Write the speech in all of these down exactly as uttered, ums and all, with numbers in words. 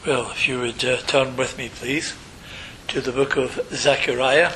Well, if you would uh, turn with me, please, to the book of Zechariah,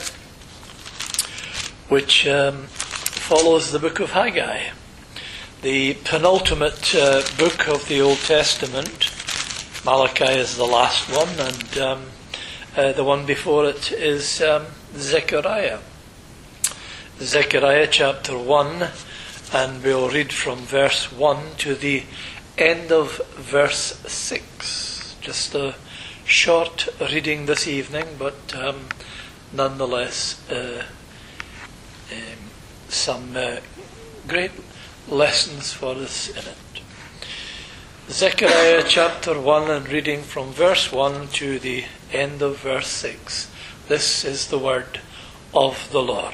which um, follows the book of Haggai, the penultimate uh, book of the Old Testament. Malachi is the last one, and um, uh, the one before it is um, Zechariah. Zechariah chapter one, and we'll read from verse one to the end of verse six. Just a short reading this evening, but um, nonetheless uh, um, some uh, great lessons for us in it. Zechariah chapter one, and reading from verse one to the end of verse six. This is the word of the Lord.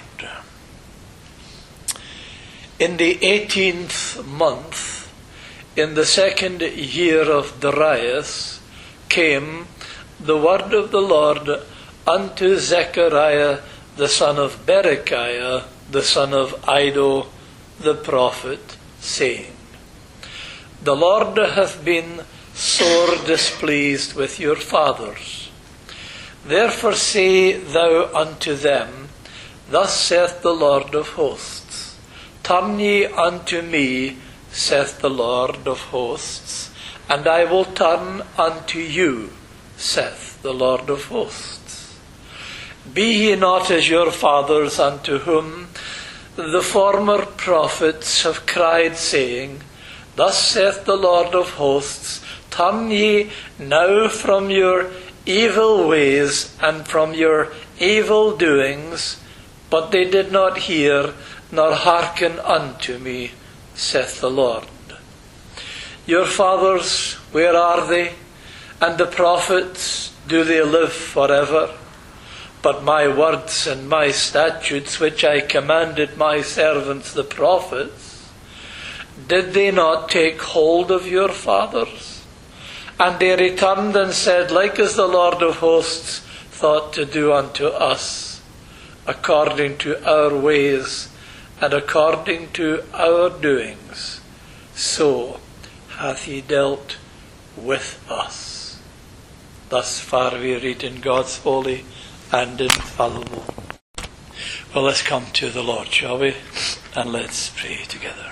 In the eighteenth month, in the second year of Darius, came the word of the Lord unto Zechariah the son of Berechiah, the son of Iddo the prophet, saying, The Lord hath been sore displeased with your fathers. Therefore say thou unto them, Thus saith the Lord of hosts, Turn ye unto me, saith the Lord of hosts, and I will turn unto you, saith the Lord of hosts. Be ye not as your fathers, unto whom the former prophets have cried, saying, Thus saith the Lord of hosts, Turn ye now from your evil ways and from your evil doings. But they did not hear, nor hearken unto me, saith the Lord. Your fathers, where are they? And the prophets, do they live forever? But my words and my statutes, which I commanded my servants the prophets, did they not take hold of your fathers? And they returned and said, Like as the Lord of hosts thought to do unto us, according to our ways and according to our doings, so hath he dealt with us. Thus far we read in God's holy and infallible. Well, let's come to the Lord, shall we? And let's pray together.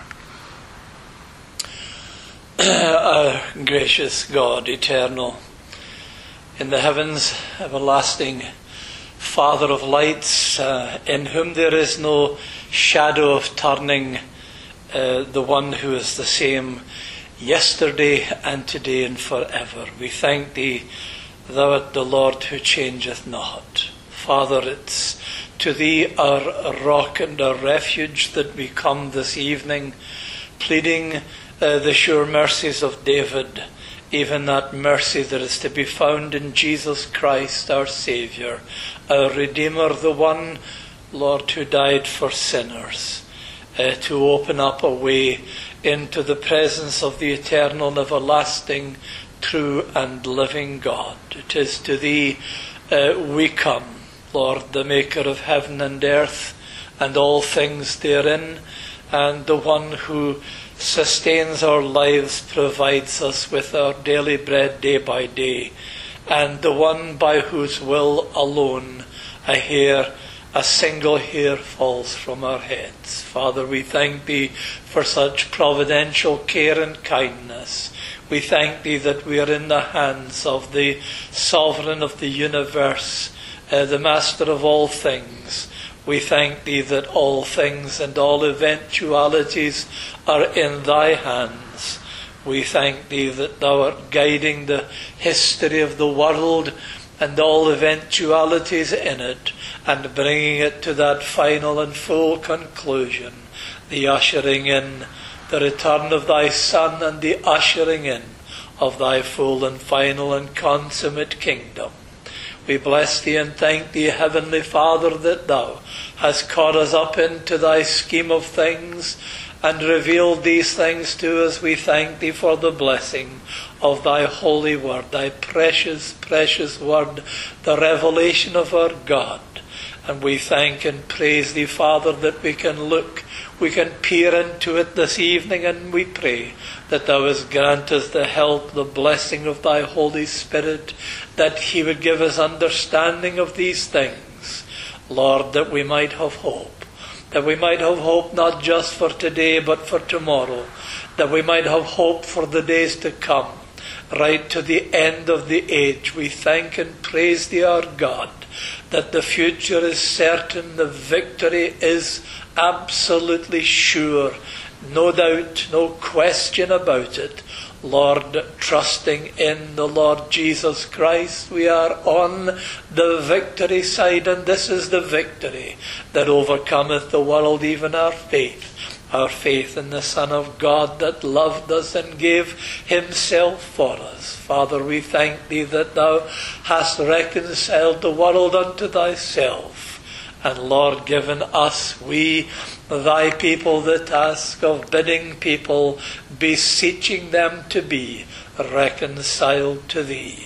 Our gracious God, eternal, in the heavens, everlasting Father of lights, uh, in whom there is no shadow of turning, uh, the one who is the same yesterday and today and forever. We thank thee, thou art the Lord who changeth not. Father, it's to thee, our rock and our refuge, that we come this evening, pleading uh, the sure mercies of David, even that mercy that is to be found in Jesus Christ, our Saviour, our Redeemer, the one, Lord, who died for sinners, uh, to open up a way into the presence of the eternal and everlasting, true and living God. It is to thee uh, we come, Lord, the maker of heaven and earth and all things therein, and the one who sustains our lives, provides us with our daily bread day by day, and the one by whose will alone a hair, a single hair falls from our heads. Father, we thank thee for such providential care and kindness. We thank thee that we are in the hands of the Sovereign of the universe, uh, the Master of all things. We thank thee that all things and all eventualities are in thy hands. We thank thee that thou art guiding the history of the world and all eventualities in it, and bringing it to that final and full conclusion, the ushering in the return of thy Son and the ushering in of thy full and final and consummate kingdom. We bless thee and thank thee, Heavenly Father, that thou hast caught us up into thy scheme of things and revealed these things to us. We thank thee for the blessing of thy holy word, thy precious, precious word, the revelation of our God, And we thank and praise thee, Father, that we can look, we can peer into it this evening, and we pray that thou hast grant us the help, the blessing of thy Holy Spirit, that he would give us understanding of these things, Lord, that we might have hope, that we might have hope not just for today but for tomorrow, that we might have hope for the days to come, right to the end of the age. We thank and praise thee, our God, that the future is certain, the victory is absolutely sure, no doubt, no question about it. Lord, trusting in the Lord Jesus Christ, we are on the victory side, and this is the victory that overcometh the world, even our faith. Our faith in the Son of God that loved us and gave himself for us. Father, we thank thee that thou hast reconciled the world unto thyself. And Lord, given us, we, thy people, the task of bidding people, beseeching them to be reconciled to thee.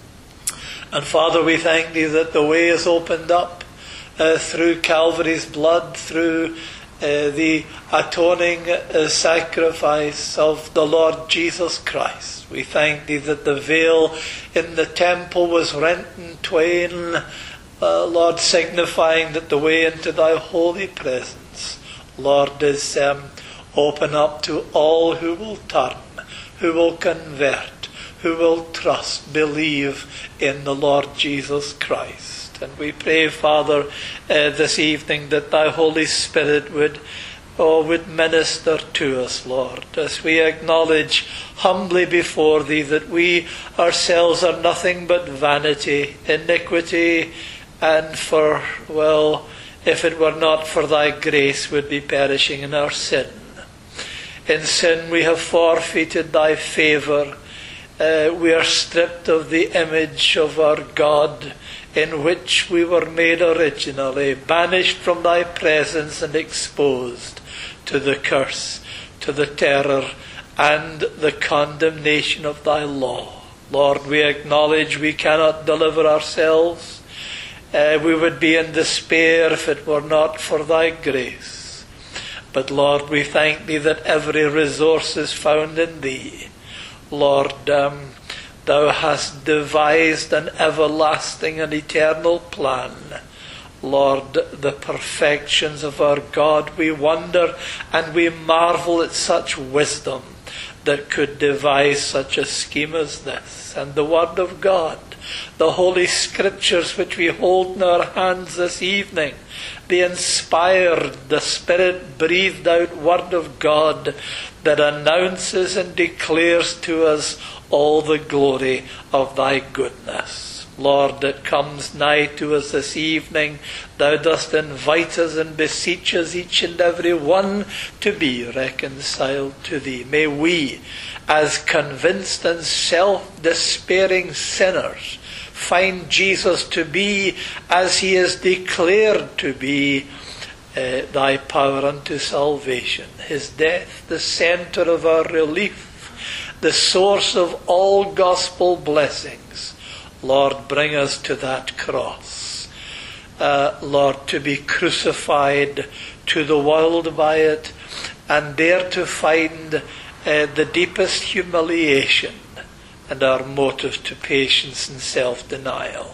And Father, we thank thee that the way is opened up uh, through Calvary's blood, through Uh, the atoning uh, sacrifice of the Lord Jesus Christ. We thank thee that the veil in the temple was rent in twain, uh, Lord, signifying that the way into thy holy presence, Lord, is um, open up to all who will turn, who will convert, who will trust, believe in the Lord Jesus Christ. And we pray, Father, uh, this evening that thy Holy Spirit would, oh, would minister to us, Lord, as we acknowledge humbly before thee that we ourselves are nothing but vanity, iniquity, and for, well, if it were not for thy grace, would be perishing in our sin. In sin we have forfeited thy favour. Uh, we are stripped of the image of our God, in which we were made originally, banished from thy presence and exposed to the curse, to the terror, and the condemnation of thy law. Lord, we acknowledge we cannot deliver ourselves. Uh, we would be in despair if it were not for thy grace. But Lord, we thank thee that every resource is found in thee. Lord, um, thou hast devised an everlasting and eternal plan. Lord, the perfections of our God, we wonder and we marvel at such wisdom that could devise such a scheme as this. And the Word of God, the Holy Scriptures which we hold in our hands this evening, the inspired, the Spirit-breathed out Word of God that announces and declares to us all the glory of thy goodness. Lord, it comes nigh to us this evening. Thou dost invite us and beseech us, each and every one, to be reconciled to thee. May we, as convinced and self-despairing sinners, find Jesus to be, as he is declared to be, uh, thy power unto salvation. His death, the centre of our relief, the source of all gospel blessings. Lord, bring us to that cross. Uh, Lord, to be crucified to the world by it, and there to find uh, the deepest humiliation and our motive to patience and self-denial.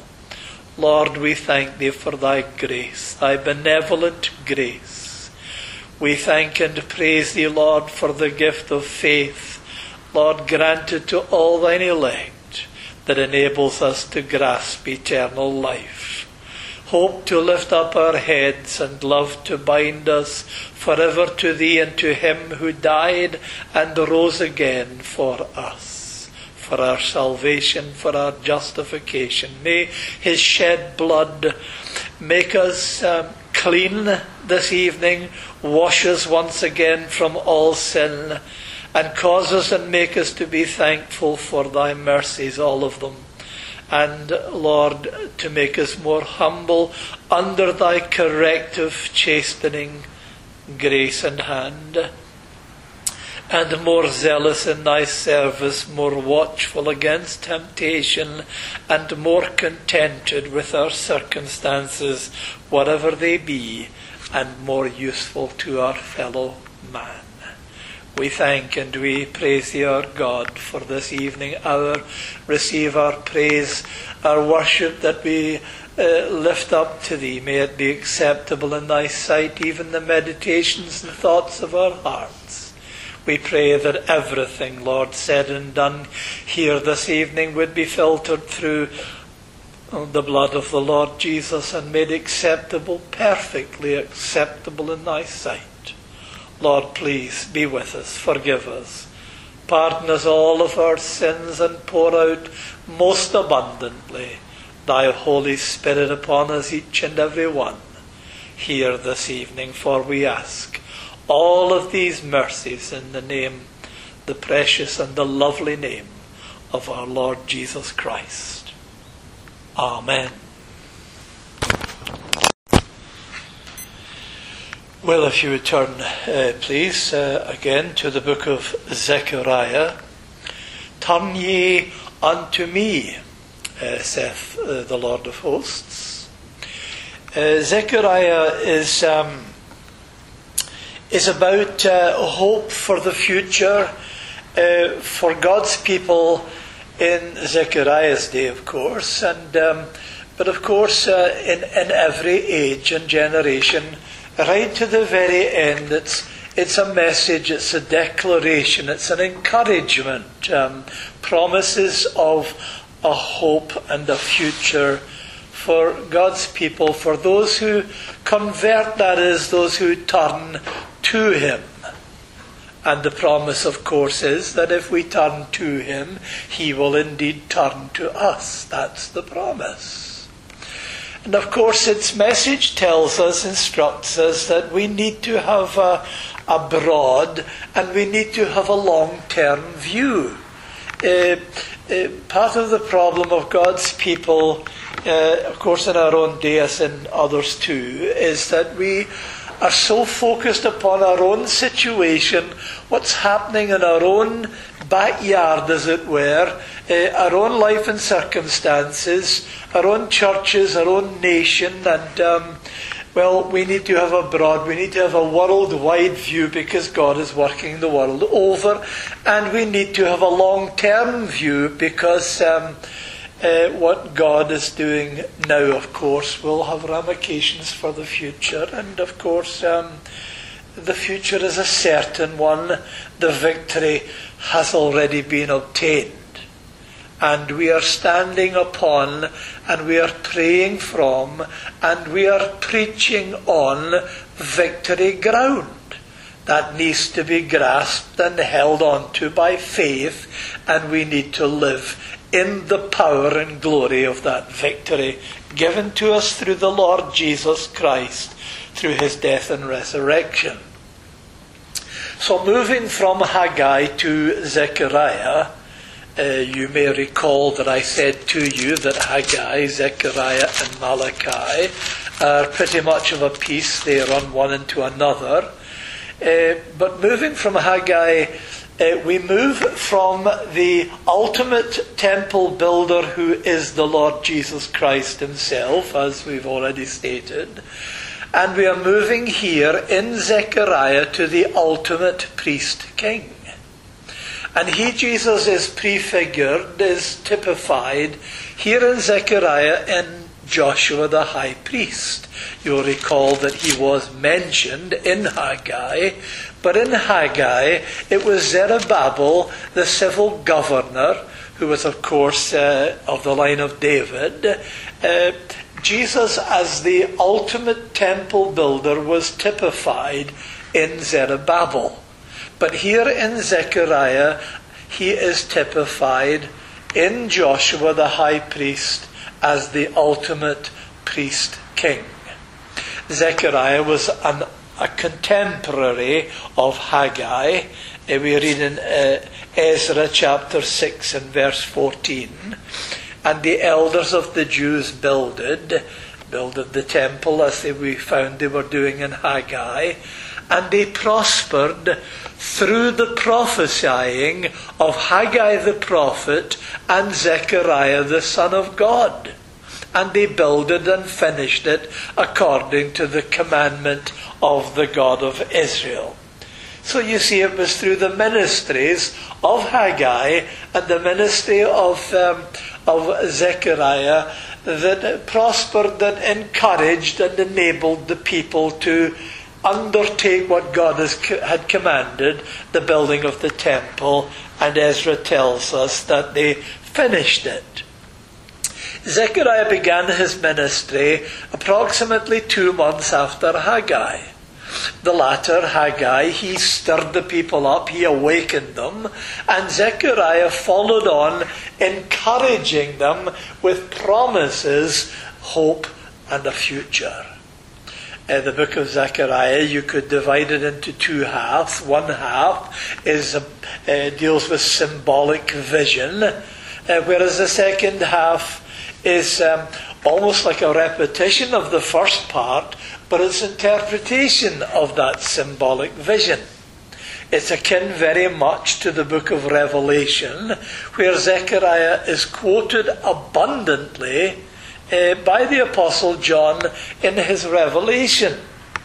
Lord, we thank thee for thy grace, thy benevolent grace. We thank and praise thee, Lord, for the gift of faith, Lord, granted to all thine elect, that enables us to grasp eternal life. Hope to lift up our heads, and love to bind us forever to thee and to him who died and rose again for us, for our salvation, for our justification. May his shed blood make us um, clean this evening, wash us once again from all sin, and cause us and make us to be thankful for thy mercies, all of them. And, Lord, to make us more humble under thy corrective, chastening grace and hand. and more zealous in thy service, more watchful against temptation, and more contented with our circumstances, whatever they be, and more useful to our fellow man. We thank and we praise thee, our God, for this evening hour. Receive our praise, our worship that we uh, lift up to thee. May it be acceptable in thy sight, even the meditations and thoughts of our hearts. We pray that everything, Lord, said and done here this evening would be filtered through the blood of the Lord Jesus and made acceptable, perfectly acceptable in thy sight. Lord, please be with us, forgive us, pardon us all of our sins, and pour out most abundantly thy Holy Spirit upon us, each and every one, here this evening. For we ask all of these mercies in the name, the precious and the lovely name of our Lord Jesus Christ. Amen. Well, if you would turn, uh, please, uh, again to the book of Zechariah. Turn ye unto me, uh, saith uh, the Lord of hosts. Uh, Zechariah is um, is about uh, hope for the future uh, for God's people in Zechariah's day, of course, and um, but of course uh, in in every age and generation. Right to the very end, it's it's a message, it's a declaration, it's an encouragement, um, promises of a hope and a future for God's people, for those who convert, that is, those who turn to Him. And the promise, of course, is that if we turn to Him, He will indeed turn to us. That's the promise. And of course, its message tells us, instructs us, that we need to have a, a broad and we need to have a long-term view. Uh, uh, part of the problem of God's people, uh, of course in our own day as in others too, is that we are so focused upon our own situation, what's happening in our own backyard, as it were, uh, our own life and circumstances, our own churches, our own nation, and um, well, we need to have a broad, we need to have a worldwide view because God is working the world over, and we need to have a long-term view because um, uh, what God is doing now, of course, will have ramifications for the future, and of course, um, the future is a certain one. The victory has already been obtained. And we are standing upon, and we are praying from, and we are preaching on victory ground that needs to be grasped and held on to by faith, and we need to live in the power and glory of that victory given to us through the Lord Jesus Christ, through His death and resurrection. So moving from Haggai to Zechariah, uh, you may recall that I said to you that Haggai, Zechariah and Malachi are pretty much of a piece. They run one into another. Uh, but moving from Haggai, uh, we move from the ultimate temple builder, who is the Lord Jesus Christ Himself, as we've already stated. And we are moving here in Zechariah to the ultimate priest-king. And he, Jesus, is prefigured, is typified here in Zechariah in Joshua the high priest. You'll recall that he was mentioned in Haggai, but in Haggai it was Zerubbabel, the civil governor, who was, of course, uh, of the line of David. Uh, Jesus, as the ultimate temple builder, was typified in Zerubbabel. But here in Zechariah, he is typified in Joshua the high priest as the ultimate priest-king. Zechariah was an, a contemporary of Haggai. We read in uh, Ezra chapter six and verse fourteen. And the elders of the Jews builded, builded the temple as they, we found they were doing in Haggai. and they prospered through the prophesying of Haggai the prophet and Zechariah the son of God. And they builded and finished it according to the commandment of the God of Israel. So you see, it was through the ministries of Haggai and the ministry of, um, of Zechariah that prospered, that encouraged and enabled the people to undertake what God has, had commanded, the building of the temple, and Ezra tells us that they finished it. Zechariah began his ministry approximately two months after Haggai. The latter, Haggai, he stirred the people up, he awakened them, and Zechariah followed on, encouraging them with promises, hope, and a future. In the book of Zechariah, you could divide it into two halves. One half is uh, deals with symbolic vision, uh, whereas the second half is um, almost like a repetition of the first part, but it's interpretation of that symbolic vision. It's akin very much to the book of Revelation, where Zechariah is quoted abundantly uh, by the Apostle John in his Revelation.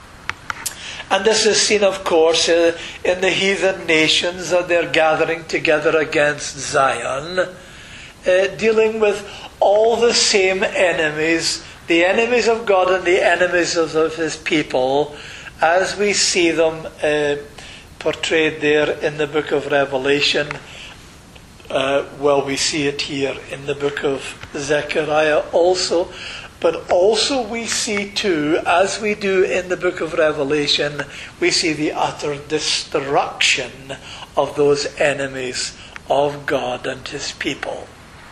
And this is seen, of course, uh, in the heathen nations that they're gathering together against Zion, uh, dealing with all the same enemies, the enemies of God and the enemies of, of his people, as we see them uh, portrayed there in the book of Revelation. Uh, well, we see it here in the book of Zechariah also. But also we see too, as we do in the book of Revelation, we see the utter destruction of those enemies of God and his people.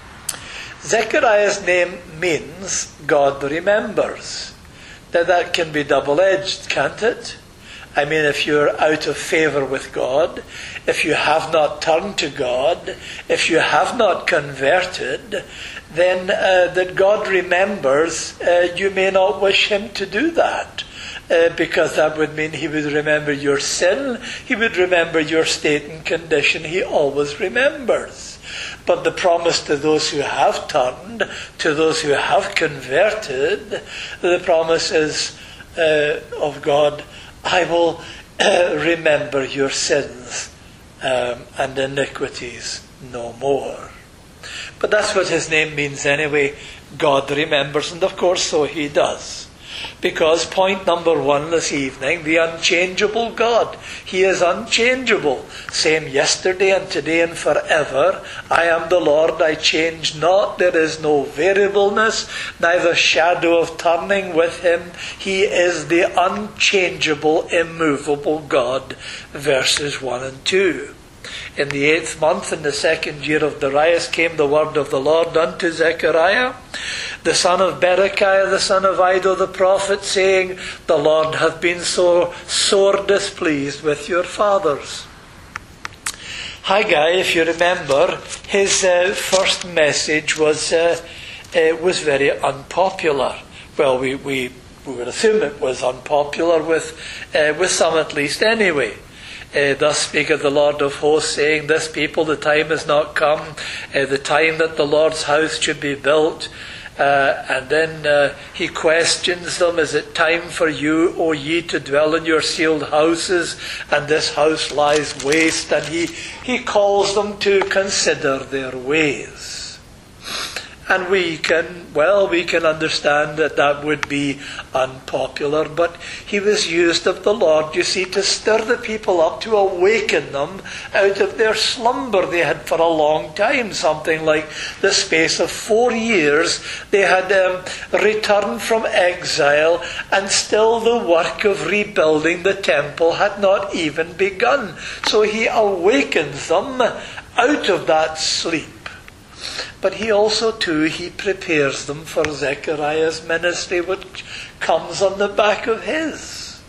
Zechariah's name means God remembers. Now that can be double-edged, can't it? I mean, if you're out of favour with God, if you have not turned to God, if you have not converted, then uh, that God remembers, uh, you may not wish him to do that. Uh, because that would mean he would remember your sin, he would remember your state and condition, he always remembers. But the promise to those who have turned, to those who have converted, the promise is uh, of God, I will uh, remember your sins um, and iniquities no more. But that's what his name means anyway. God remembers, and of course so he does. Because point number one this evening, the unchangeable God. He is unchangeable. Same yesterday and today and forever. I am the Lord, I change not. There is no variableness, neither shadow of turning with him. He is the unchangeable, immovable God. Verses one and two. In the eighth month, in the second year of Darius, came the word of the Lord unto Zechariah, the son of Berechiah, the son of Iddo the prophet, saying, the Lord hath been so sore displeased with your fathers. Haggai, if you remember, his uh, first message was uh, uh, was very unpopular. Well, we, we, we would assume it was unpopular with, uh, with some at least anyway. Uh, thus speaketh the Lord of hosts, saying, this people, the time is not come, uh, the time that the Lord's house should be built. Uh, and then uh, he questions them, is it time for you, O ye, to dwell in your sealed houses, and this house lies waste? And he, he calls them to consider their ways. And we can, well, we can understand that that would be unpopular, but he was used of the Lord, you see, to stir the people up, to awaken them out of their slumber they had for a long time, something like the space of four years. They had um, returned from exile, and still the work of rebuilding the temple had not even begun. So he awakens them out of that sleep. But he also, too, he prepares them for Zechariah's ministry, which comes on the back of his.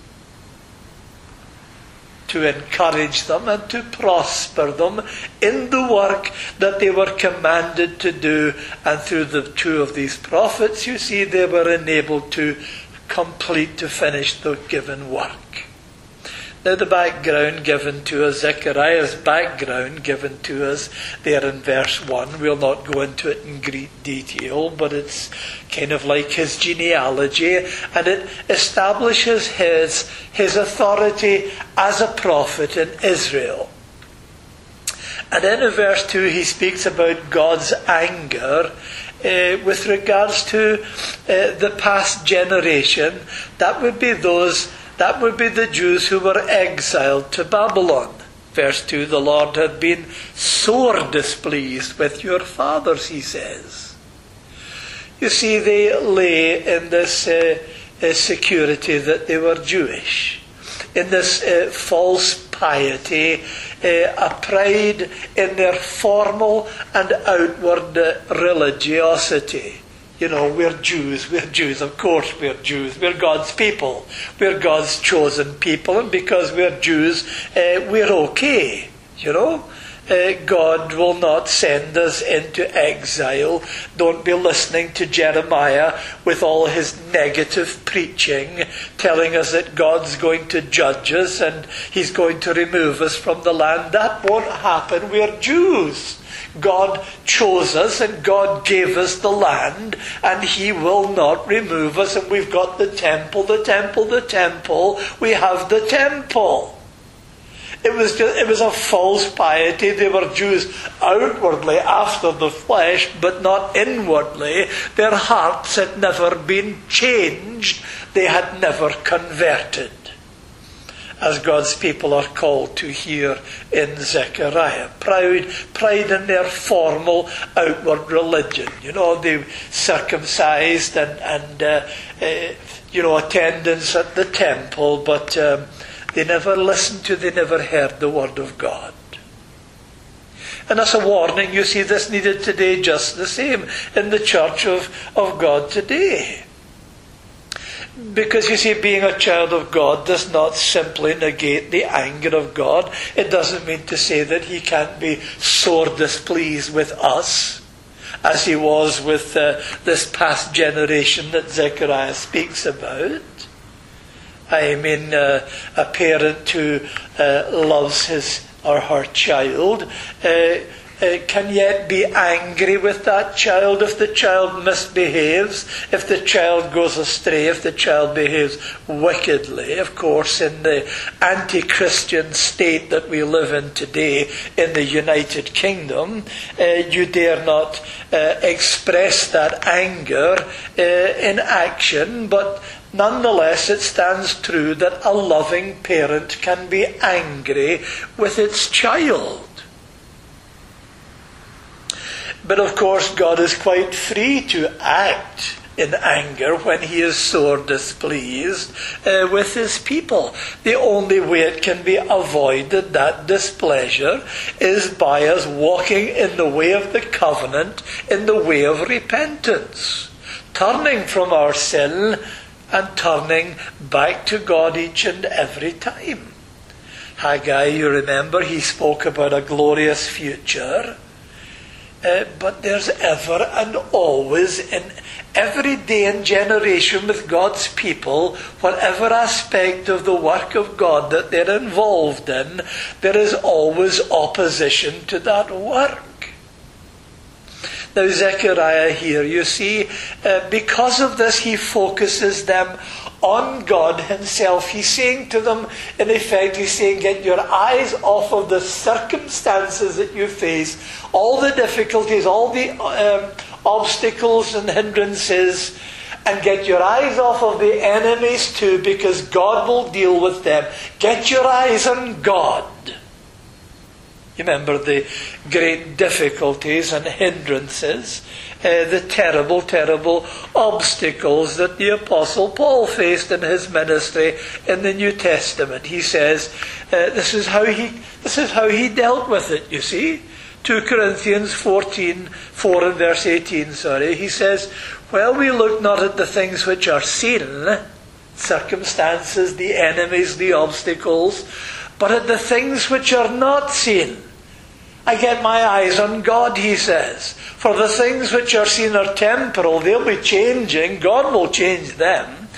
To encourage them and to prosper them in the work that they were commanded to do. And through the two of these prophets, you see, they were enabled to complete, to finish the given work. Now the background given to us, Zechariah's background given to us there in verse one, we'll not go into it in great detail, but it's kind of like his genealogy, and it establishes his, his authority as a prophet in Israel. And then in verse two he speaks about God's anger uh, with regards to uh, the past generation. That would be those That would be the Jews who were exiled to Babylon. Verse two, the Lord had been sore displeased with your fathers, he says. You see, they lay in this uh, uh, security that they were Jewish, in this uh, false piety, uh, a pride in their formal and outward uh, religiosity. You know, we're Jews, we're Jews, of course we're Jews, we're God's people, we're God's chosen people, and because we're Jews, uh, we're okay, you know. Uh, God will not send us into exile. Don't be listening to Jeremiah with all his negative preaching, telling us that God's going to judge us and he's going to remove us from the land. That won't happen, we're Jews. God chose us and God gave us the land, and he will not remove us. And we've got the temple, the temple, the temple. We have the temple. It was just, it was a false piety. They were Jews outwardly after the flesh, but not inwardly. Their hearts had never been changed. They had never converted, as God's people are called to here in Zechariah. Proud, pride in their formal outward religion. You know, they circumcised and, and uh, uh, you know, attendance at the temple, but um, they never listened to, they never heard the word of God. And as a warning, you see, this needed today just the same in the church of, of God today. Because you see, being a child of God does not simply negate the anger of God. It doesn't mean to say that he can't be sore displeased with us, as he was with uh, this past generation that Zechariah speaks about. I mean, uh, a parent who uh, loves his or her child uh, Uh, can yet be angry with that child if the child misbehaves, if the child goes astray, if the child behaves wickedly. Of course, in the anti-Christian state that we live in today in the United Kingdom, uh, you dare not uh, express that anger uh, in action, but nonetheless it stands true that a loving parent can be angry with its child. But of course, God is quite free to act in anger when he is sore displeased uh, with his people. The only way it can be avoided, that displeasure, is by us walking in the way of the covenant, in the way of repentance, turning from our sin and turning back to God each and every time. Haggai, you remember, he spoke about a glorious future. Uh, but there's ever and always, in every day and generation with God's people, whatever aspect of the work of God that they're involved in, there is always opposition to that work. Now Zechariah here, you see, uh, because of this he focuses them on God himself. He's saying to them, in effect, he's saying, get your eyes off of the circumstances that you face, all the difficulties, all the um, obstacles and hindrances, and get your eyes off of the enemies too, because God will deal with them. Get your eyes on God. You remember the great difficulties and hindrances, uh, the terrible, terrible obstacles that the Apostle Paul faced in his ministry in the New Testament. He says, uh, this is how he this is how he dealt with it, you see. Second Corinthians fourteen, four and verse eighteen, sorry. He says, well, we look not at the things which are seen, circumstances, the enemies, the obstacles, but at the things which are not seen. I get my eyes on God, he says. For the things which are seen are temporal. They'll be changing. God will change them.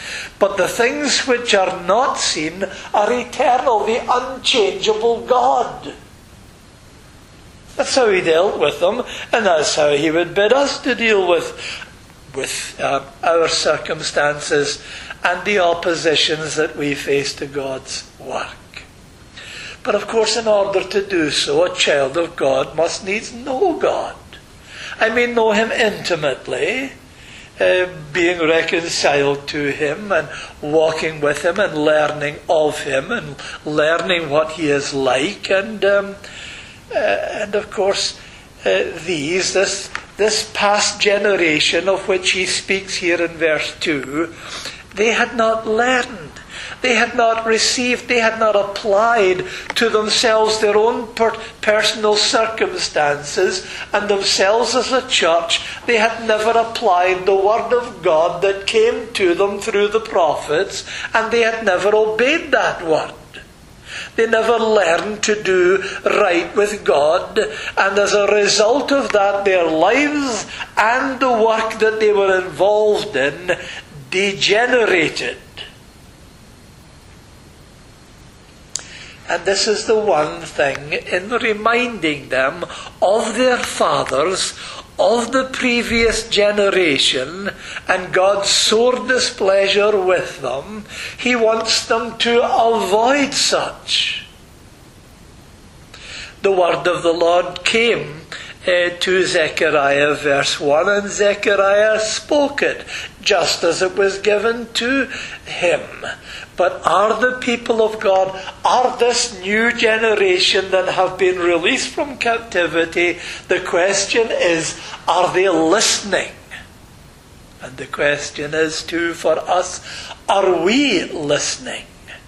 But the things which are not seen are eternal, the unchangeable God. That's how he dealt with them, and that's how he would bid us to deal with, with uh, our circumstances and the oppositions that we face to God's work. But of course, in order to do so, a child of God must needs know God. I mean, know him intimately, uh, being reconciled to him and walking with him and learning of him and learning what he is like. And um, uh, and of course, uh, these, this, this past generation of which he speaks here in verse two, they had not learned. They had not received, they had not applied to themselves their own per- personal circumstances and themselves as a church. They had never applied the word of God that came to them through the prophets, and they had never obeyed that word. They never learned to do right with God, and as a result of that, their lives and the work that they were involved in degenerated. And this is the one thing in reminding them of their fathers, of the previous generation, and God's sore displeasure with them. He wants them to avoid such. The word of the Lord came uh, to Zechariah, verse one, and Zechariah spoke it, just as it was given to him. But are the people of God, are this new generation that have been released from captivity, the question is, are they listening? And the question is too for us, are we listening?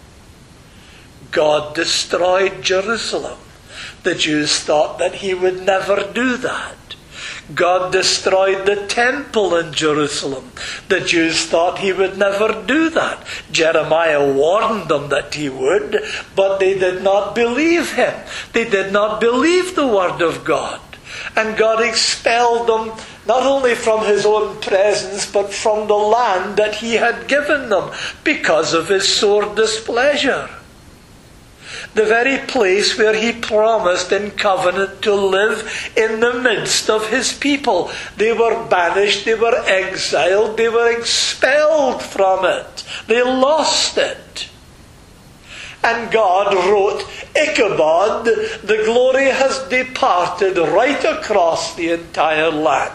God destroyed Jerusalem. The Jews thought that he would never do that. God destroyed the temple in Jerusalem. The Jews thought he would never do that. Jeremiah warned them that he would, but they did not believe him. They did not believe the word of God. And God expelled them not only from his own presence, but from the land that he had given them because of his sore displeasure. The very place where he promised in covenant to live in the midst of his people. They were banished, they were exiled, they were expelled from it. They lost it. And God wrote, Ichabod, the glory has departed right across the entire land.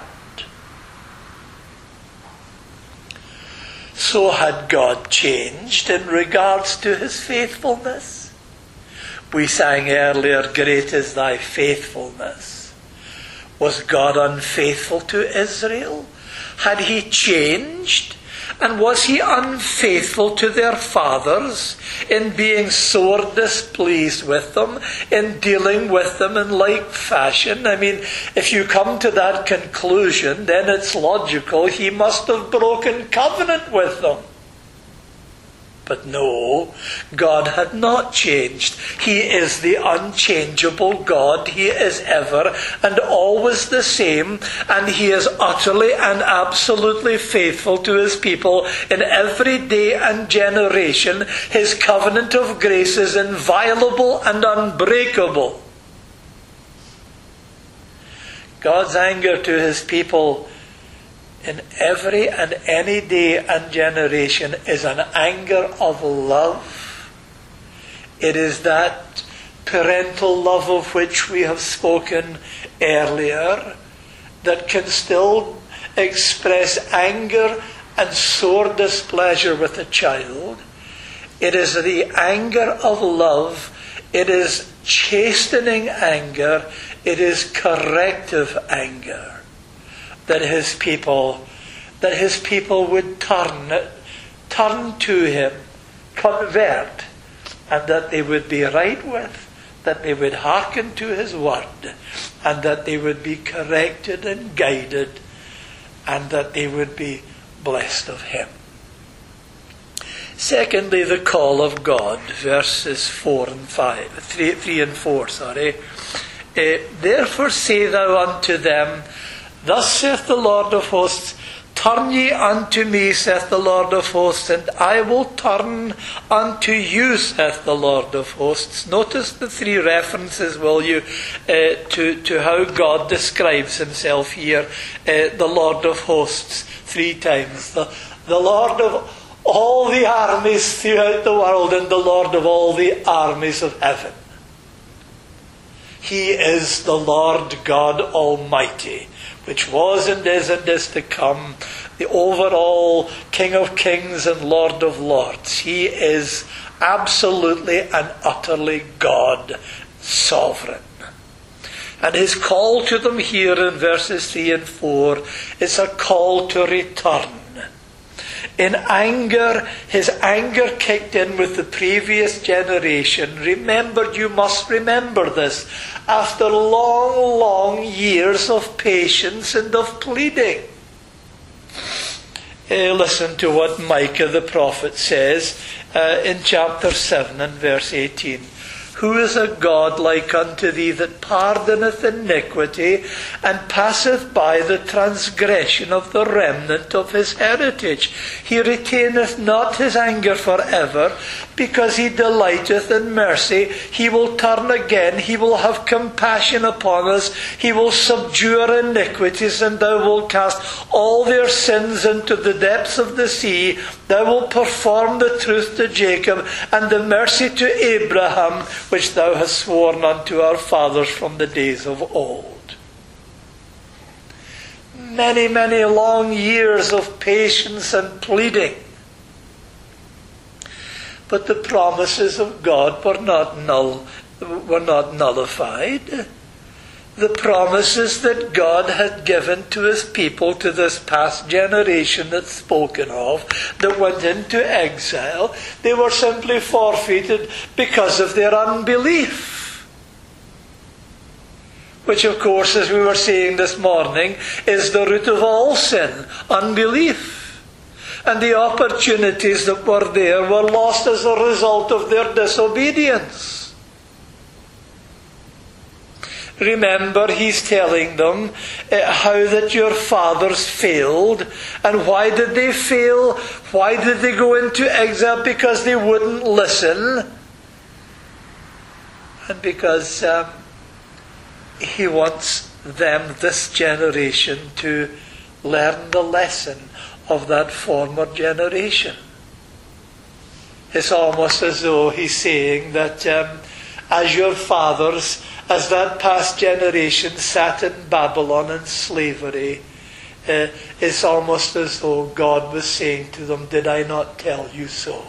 So had God changed in regards to his faithfulness? We sang earlier, great is thy faithfulness. Was God unfaithful to Israel? Had he changed? And was he unfaithful to their fathers in being sore displeased with them, in dealing with them in like fashion? I mean, if you come to that conclusion, then it's logical he must have broken covenant with them. But no, God had not changed. He is the unchangeable God. He is ever and always the same. And he is utterly and absolutely faithful to his people in every day and generation. His covenant of grace is inviolable and unbreakable. God's anger to his people in every and any day and generation is an anger of love. It is that parental love of which we have spoken earlier that can still express anger and sore displeasure with a child. It is the anger of love. It is chastening anger. It is corrective anger. That his people, that his people would turn, turn to him, convert, and that they would be right with, that they would hearken to his word, and that they would be corrected and guided, and that they would be blessed of him. Secondly, the call of God, verses four and five, three, three and four. Sorry. Uh, Therefore say thou unto them, Thus saith the Lord of hosts, Turn ye unto me, saith the Lord of hosts, and I will turn unto you, saith the Lord of hosts. Notice the three references, will you, uh, to, to how God describes himself here, uh, the Lord of hosts, three times. The, the Lord of all the armies throughout the world, and the Lord of all the armies of heaven. He is the Lord God Almighty, which was and is and is to come, the overall King of Kings and Lord of Lords. He is absolutely and utterly God, sovereign. And his call to them here in verses three and four is a call to return. In anger, his anger kicked in with the previous generation. Remember, you must remember this. After long, long years of patience and of pleading. Uh, listen to what Micah the prophet says uh, in chapter seven and verse eighteen. Who is a God like unto thee, that pardoneth iniquity, and passeth by the transgression of the remnant of his heritage? He retaineth not his anger for ever, because he delighteth in mercy. He will turn again, he will have compassion upon us, he will subdue our iniquities, and thou wilt cast all their sins into the depths of the sea. Thou wilt perform the truth to Jacob, and the mercy to Abraham, which thou hast sworn unto our fathers from the days of old. Many, many long years of patience and pleading. But the promises of God were not null, were not nullified. The promises that God had given to his people, to this past generation that's spoken of, that went into exile, they were simply forfeited because of their unbelief. Which, of course, as we were saying this morning, is the root of all sin, unbelief. And the opportunities that were there were lost as a result of their disobedience. Remember, he's telling them uh, how that your fathers failed. And why did they fail? Why did they go into exile? Because they wouldn't listen. And because um, he wants them, this generation, to learn the lesson of that former generation. It's almost as though he's saying that um, as your fathers, as that past generation sat in Babylon in slavery, uh, it's almost as though God was saying to them, did I not tell you so?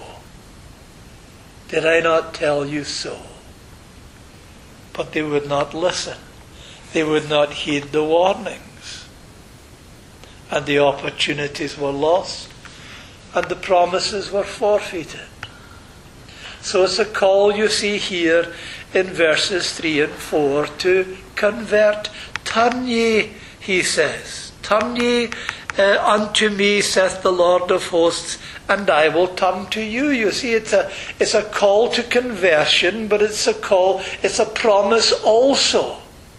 Did I not tell you so? But they would not listen. They would not heed the warnings. And the opportunities were lost. And the promises were forfeited. So it's a call you see here in verses three and four to convert. Turn ye, he says. Turn ye uh, unto me, saith the Lord of hosts, and I will turn to you. You see, it's a, it's a call to conversion, but it's a call, it's a promise also.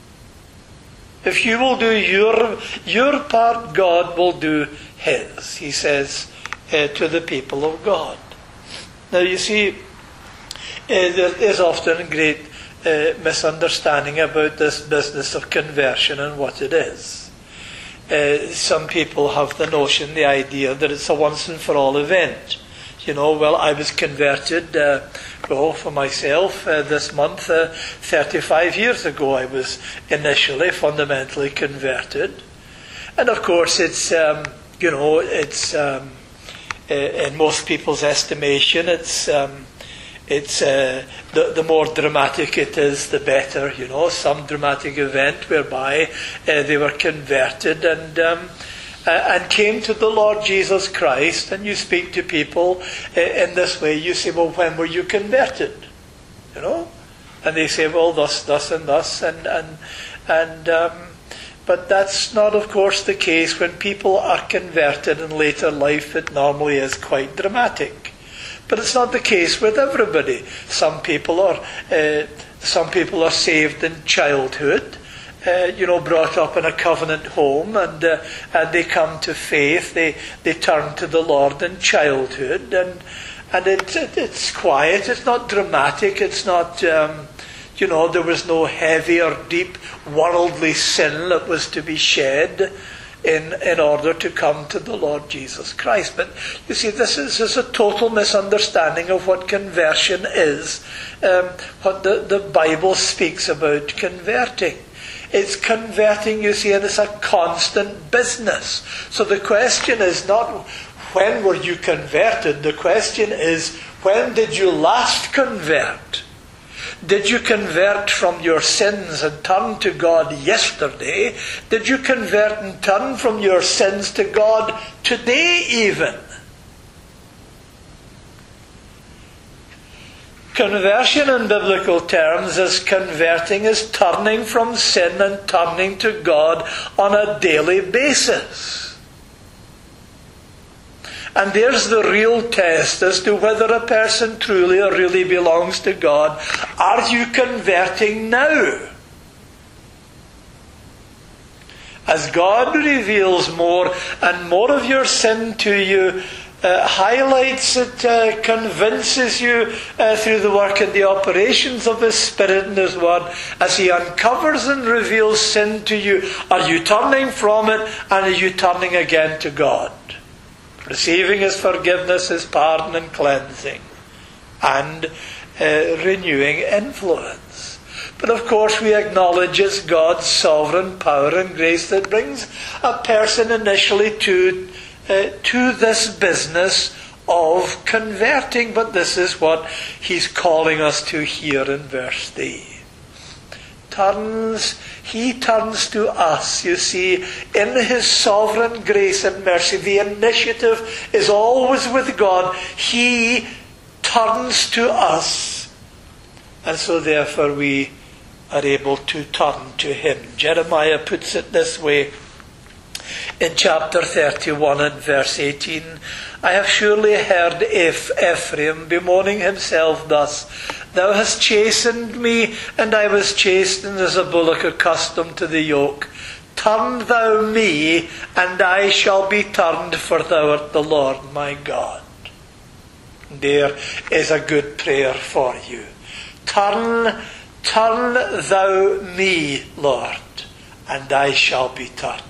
If you will do your, your part, God will do his, he says uh, to the people of God. Now you see, Uh, there is often great uh, misunderstanding about this business of conversion and what it is. Uh, some people have the notion, the idea, that it's a once and for all event. You know, well, I was converted, uh, well, for myself, uh, this month, uh, thirty-five years ago, I was initially fundamentally converted. And of course, it's, um, you know, it's, um, uh, in most people's estimation, it's, um, It's uh, the, the more dramatic it is, the better. You know, some dramatic event whereby uh, they were converted and um, uh, and came to the Lord Jesus Christ. And you speak to people uh, in this way. You say, "Well, when were you converted?" You know, and they say, "Well, thus, thus, and thus," and and and. Um, But that's not, of course, the case. When people are converted in later life, it normally is quite dramatic. But it's not the case with everybody. Some people are uh, some people are saved in childhood, uh, you know, brought up in a covenant home, and uh, and they come to faith. They they turn to the Lord in childhood, and and it, it it's quiet. It's not dramatic. It's not. Um, you know, there was no heavy or deep worldly sin that was to be shed in in order to come to the Lord Jesus Christ. But you see, this is, this is a total misunderstanding of what conversion is, um, what the, the Bible speaks about converting. It's converting, you see, and it's a constant business. So the question is not, when were you converted? The question is, when did you last convert? Did you convert from your sins and turn to God yesterday? Did you convert and turn from your sins to God today even? Conversion in biblical terms is converting, is turning from sin and turning to God on a daily basis. And there's the real test as to whether a person truly or really belongs to God. Are you converting now? As God reveals more and more of your sin to you, uh, highlights it, uh, convinces you uh, through the work and the operations of His Spirit and His Word, as He uncovers and reveals sin to you, are you turning from it, and are you turning again to God? Receiving His forgiveness, His pardon and cleansing, and uh, renewing influence. But of course we acknowledge it's God's sovereign power and grace that brings a person initially to, uh, to this business of converting. But this is what He's calling us to here in verse three. Turns, He turns to us, you see, in His sovereign grace and mercy. The initiative is always with God. He turns to us. And so therefore we are able to turn to Him. Jeremiah puts it this way in chapter thirty-one and verse eighteen. I have surely heard Ephraim bemoaning himself thus, Thou hast chastened me, and I was chastened as a bullock accustomed to the yoke. Turn thou me, and I shall be turned, for thou art the Lord my God. There is a good prayer for you. Turn, turn thou me, Lord, and I shall be turned.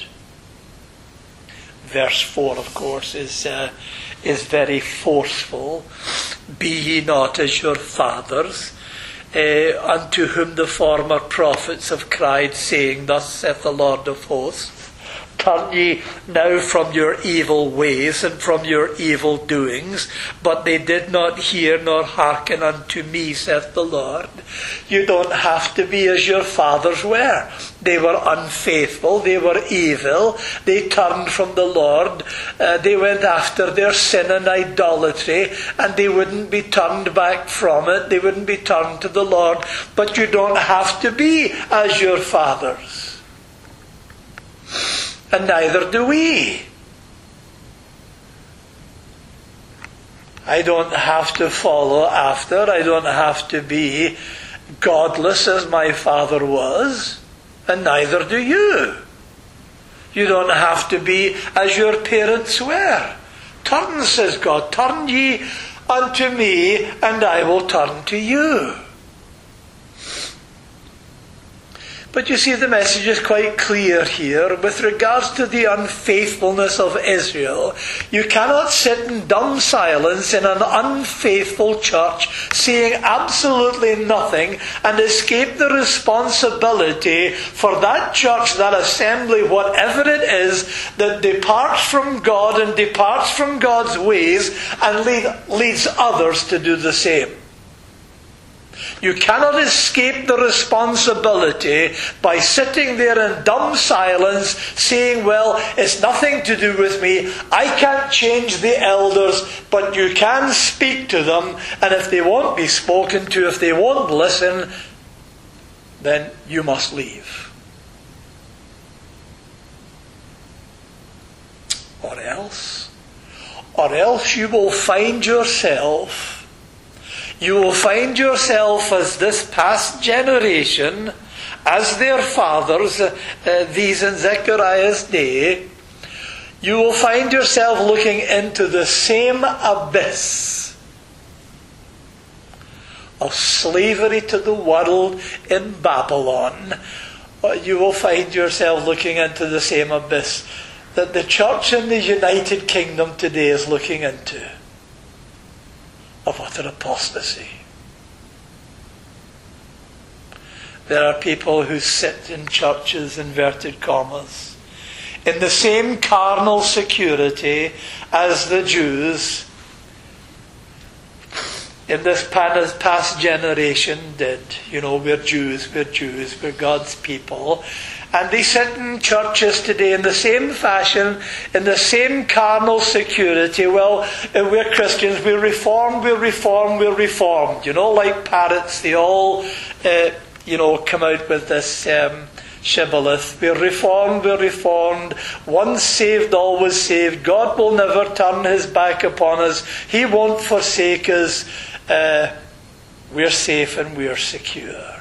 Verse four, of course, is uh, is very forceful. Be ye not as your fathers, uh, unto whom the former prophets have cried, saying, Thus saith the Lord of hosts, Turn ye now from your evil ways and from your evil doings. But they did not hear nor hearken unto me, saith the Lord. You don't have to be as your fathers were. They were unfaithful, they were evil, they turned from the Lord, uh, they went after their sin and idolatry, and they wouldn't be turned back from it, they wouldn't be turned to the Lord. But you don't have to be as your fathers. And neither do we. I don't have to follow after, I don't have to be godless as my father was, and neither do you. You don't have to be as your parents were. Turn, says God, turn ye unto me, and I will turn to you. But you see, the message is quite clear here. With regards to the unfaithfulness of Israel, you cannot sit in dumb silence in an unfaithful church, saying absolutely nothing, and escape the responsibility for that church, that assembly, whatever it is, that departs from God and departs from God's ways and lead, leads others to do the same. You cannot escape the responsibility by sitting there in dumb silence saying, well, it's nothing to do with me. I can't change the elders, but you can speak to them. And if they won't be spoken to, if they won't listen, then you must leave. Or else, or else you will find yourself You will find yourself as this past generation, as their fathers, uh, uh, these in Zechariah's day, you will find yourself looking into the same abyss of slavery to the world in Babylon. You will find yourself looking into the same abyss that the church in the United Kingdom today is looking into, of utter apostasy. There are people who sit in churches, inverted commas, in the same carnal security as the Jews in this past generation did. You know, we're Jews, we're Jews, we're God's people. And they sit in churches today in the same fashion, in the same carnal security. Well, we're Christians, we're reformed, we're reformed, we're reformed. You know, like parrots, they all, uh, you know, come out with this um, shibboleth. We're reformed, we're reformed. Once saved, always saved. God will never turn his back upon us. He won't forsake us. Uh, we're safe and we're secure.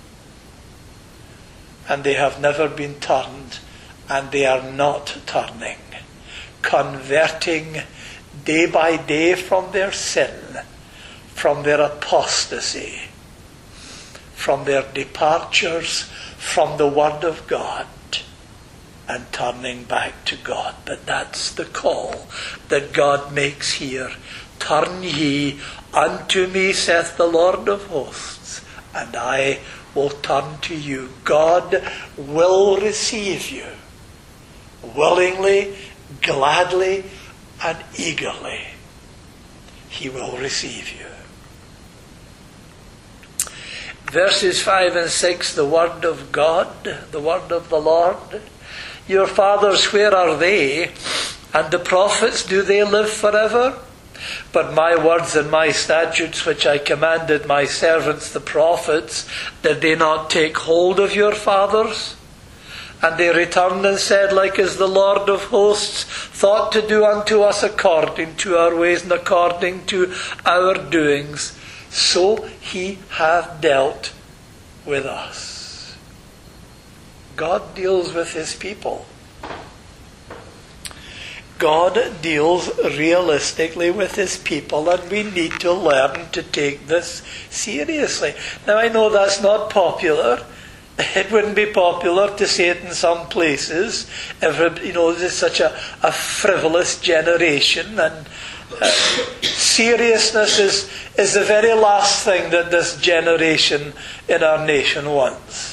And they have never been turned, and they are not turning, converting day by day from their sin, from their apostasy, from their departures from the Word of God, and turning back to God. But that's the call that God makes here. Turn ye unto me, saith the Lord of hosts, and I will turn to you. God will receive you willingly, gladly, and eagerly. He will receive you. Verses five and six, the word of God, the word of the Lord. Your fathers, where are they? And the prophets, do they live forever? But my words and my statutes, which I commanded my servants the prophets, did they not take hold of your fathers? And they returned and said, like as the Lord of hosts thought to do unto us according to our ways and according to our doings, so he hath dealt with us. God deals with his people. God deals realistically with his people, and we need to learn to take this seriously. Now, I know that's not popular. It wouldn't be popular to say it in some places. Every, you know, this is such a, a frivolous generation, and uh, seriousness is, is the very last thing that this generation in our nation wants.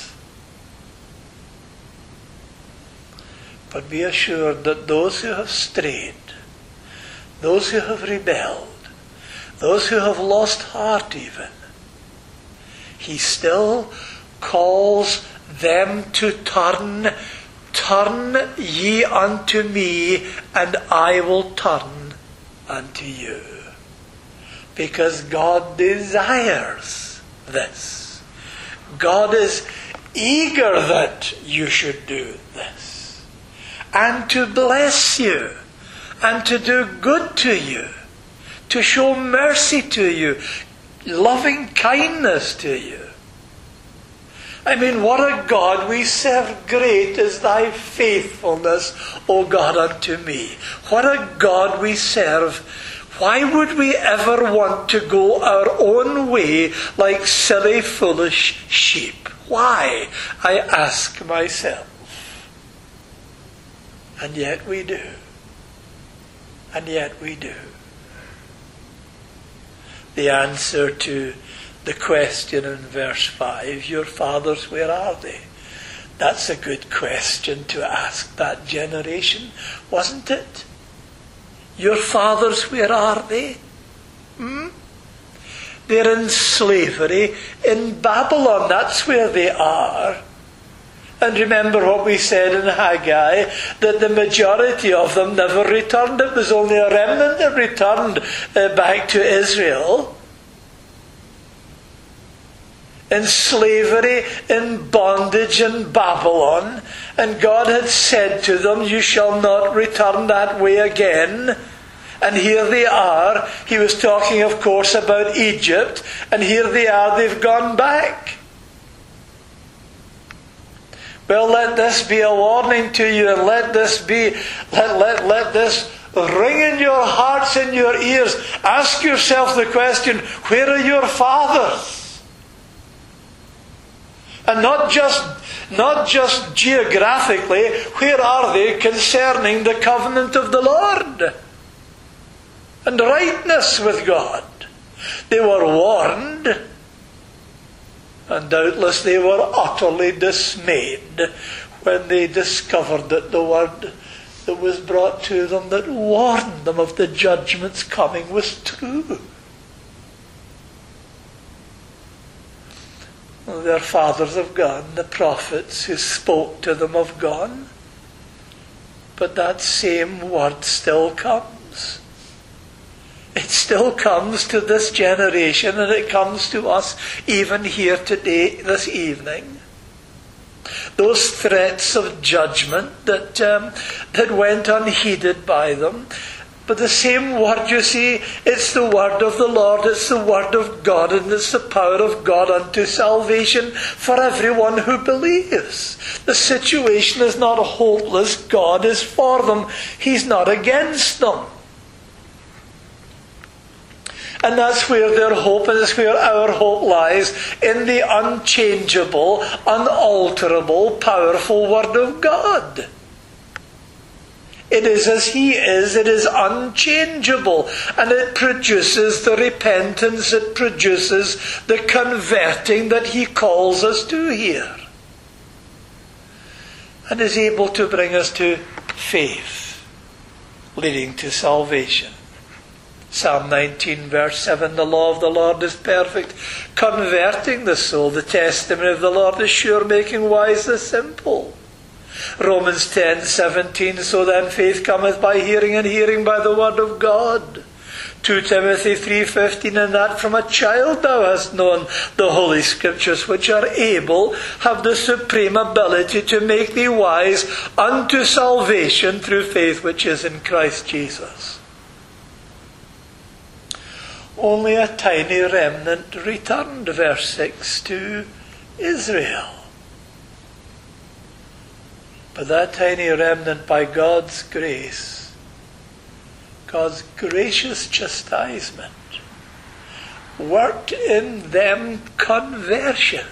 But be assured that those who have strayed, those who have rebelled, those who have lost heart even, he still calls them to turn. Turn ye unto me, and I will turn unto you. Because God desires this. God is eager that you should do this. And to bless you, and to do good to you, to show mercy to you, loving kindness to you. I mean, what a God we serve. Great is thy faithfulness, O God, unto me. What a God we serve. Why would we ever want to go our own way like silly, foolish sheep? Why? I ask myself. And yet we do. And yet we do. The answer to the question in verse five, your fathers, where are they? That's a good question to ask that generation, wasn't it? Your fathers, where are they? Hmm? They're in slavery in Babylon. That's where they are. And remember what we said in Haggai, that the majority of them never returned. It was only a remnant that returned uh, back to Israel. In slavery, in bondage in Babylon. And God had said to them, you shall not return that way again. And here they are. He was talking, of course, about Egypt. And here they are, they've gone back. Well, let this be a warning to you, and let this be, let, let, let this ring in your hearts and your ears. Ask yourself the question, where are your fathers? And not just, not just geographically, where are they concerning the covenant of the Lord and rightness with God? They were warned, and doubtless they were utterly dismayed when they discovered that the word that was brought to them that warned them of the judgments coming was true. Well, their fathers have gone, the prophets who spoke to them have gone, but that same word still comes. It still comes to this generation, and it comes to us even here today, this evening. Those threats of judgment that um, that went unheeded by them. But the same word, you see, it's the word of the Lord, it's the word of God, and it's the power of God unto salvation for everyone who believes. The situation is not hopeless. God is for them. He's not against them. And that's where their hope, and that's where our hope lies, in the unchangeable, unalterable, powerful Word of God. It is as He is, it is unchangeable, and it produces the repentance, it produces the converting that He calls us to here. And is able to bring us to faith, leading to salvation. Psalm nineteen verse seven, the law of the Lord is perfect, converting the soul. The testimony of the Lord is sure, making wise the simple. Romans ten seventeen, so then faith cometh by hearing, and hearing by the word of God. Second Timothy three fifteen, and that from a child thou hast known the Holy Scriptures, which are able, have the supreme ability to make thee wise unto salvation through faith which is in Christ Jesus. Only a tiny remnant returned, verse six, to Israel. But that tiny remnant, by God's grace, God's gracious chastisement, worked in them conversion.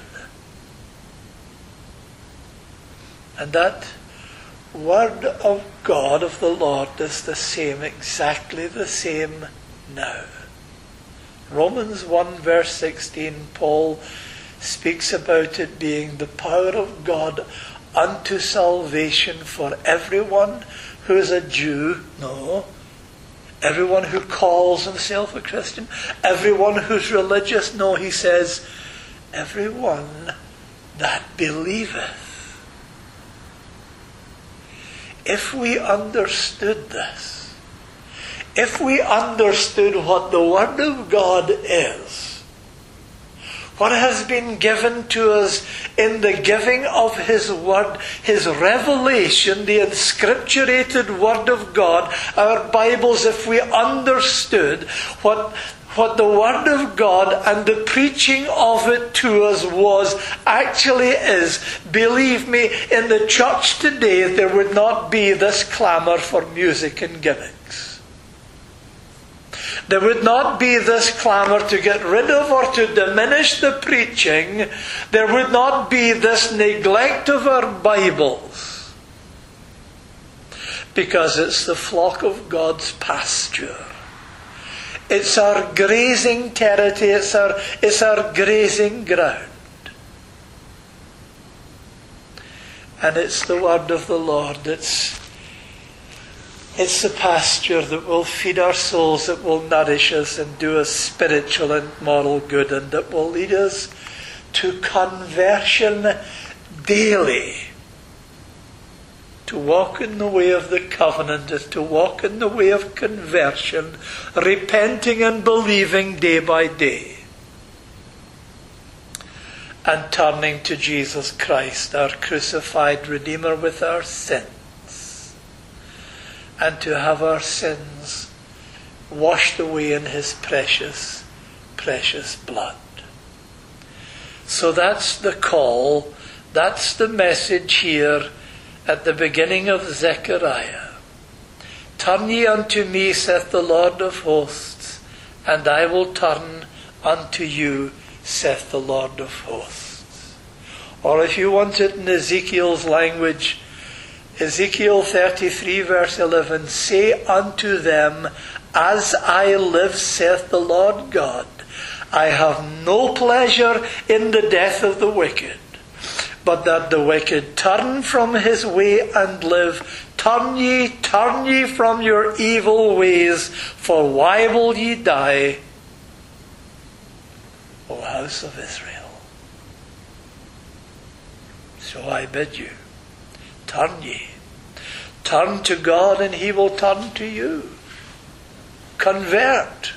And that word of God, of the Lord, is the same, exactly the same now. Romans one verse sixteen, Paul speaks about it being the power of God unto salvation for everyone who is a Jew, no, everyone who calls himself a Christian, everyone who's religious, no, he says, everyone that believeth. If we understood this, if we understood what the Word of God is, what has been given to us in the giving of His Word, His revelation, the inscripturated Word of God, our Bibles, if we understood what, what the Word of God and the preaching of it to us was, actually is, believe me, in the church today there would not be this clamour for music and gimmicks. There would not be this clamour to get rid of or to diminish the preaching. There would not be this neglect of our Bibles. Because it's the flock of God's pasture. It's our grazing territory. It's our, it's our grazing ground. And it's the word of the Lord that's It's the pasture that will feed our souls, that will nourish us and do us spiritual and moral good, and that will lead us to conversion daily. To walk in the way of the covenant is to walk in the way of conversion, repenting and believing day by day. And turning to Jesus Christ, our crucified Redeemer, with our sins. And to have our sins washed away in His precious, precious blood. So that's the call That's the message here at the beginning of Zechariah. Turn ye unto me, saith the Lord of hosts, and I will turn unto you, saith the Lord of hosts. Or if you want it in Ezekiel's language, Ezekiel thirty-three verse eleven, say unto them, as I live, saith the Lord God, I have no pleasure in the death of the wicked, but that the wicked turn from his way and live. Turn ye, turn ye from your evil ways, for why will ye die, O house of Israel? So I bid you, turn ye. Turn to God and he will turn to you. Convert.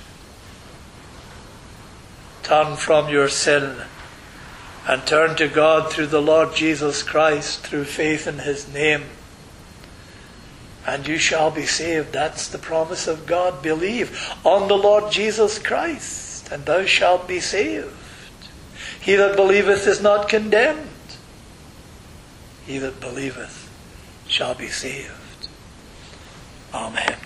Turn from your sin and turn to God through the Lord Jesus Christ, through faith in his name. And you shall be saved. That's the promise of God. Believe on the Lord Jesus Christ, and thou shalt be saved. He that believeth is not condemned. He that believeth shall be saved. Amen.